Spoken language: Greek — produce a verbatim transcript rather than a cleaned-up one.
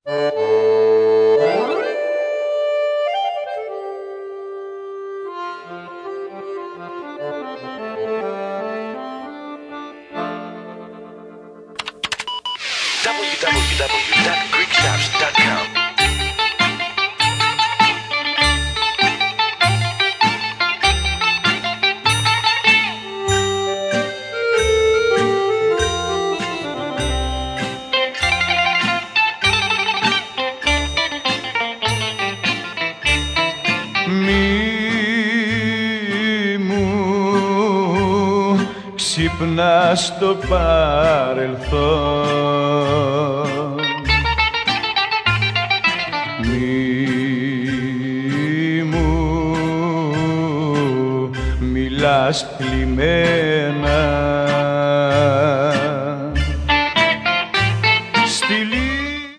w w w dot greek shops dot com Ξύπνα στο παρελθόν, μη μου μιλάς θλιμμένα